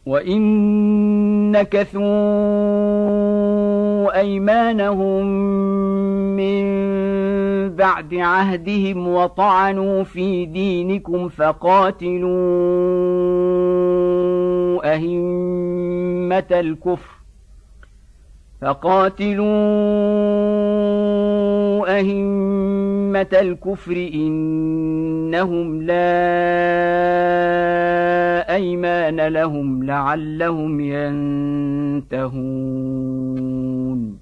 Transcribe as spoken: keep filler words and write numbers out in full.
وإن نكثوا أيمانهم من بعد عهدهم وطعنوا في دينكم فقاتلوا أئمة الكفر فقاتلوا أئمة الكفر إنهم لا أيمان لهم لعلهم ينتهون